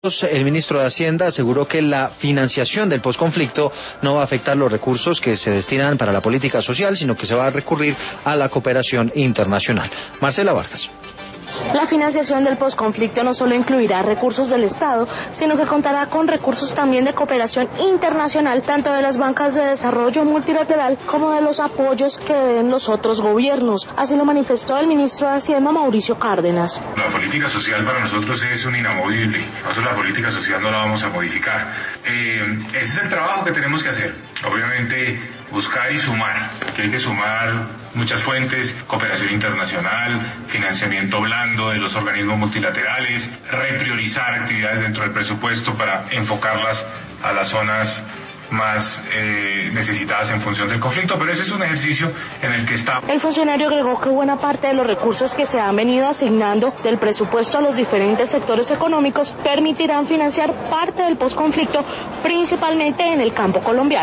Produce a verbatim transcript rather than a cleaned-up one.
El ministro de Hacienda aseguró que la financiación del posconflicto no va a afectar los recursos que se destinan para la política social, sino que se va a recurrir a la cooperación internacional. Marcela Vargas. La financiación del posconflicto no solo incluirá recursos del Estado, sino que contará con recursos también de cooperación internacional, tanto de las bancas de desarrollo multilateral como de los apoyos que den los otros gobiernos. Así lo manifestó el ministro de Hacienda, Mauricio Cárdenas. La política social para nosotros es un inamovible. Nosotros la política social no la vamos a modificar. Eh, ese es el trabajo que tenemos que hacer. Obviamente buscar y sumar, que hay que sumar muchas fuentes, cooperación internacional, financiamiento blando de los organismos multilaterales, repriorizar actividades dentro del presupuesto para enfocarlas a las zonas más eh, necesitadas en función del conflicto, pero ese es un ejercicio en el que está. El funcionario agregó que buena parte de los recursos que se han venido asignando del presupuesto a los diferentes sectores económicos permitirán financiar parte del posconflicto, principalmente en el campo colombiano.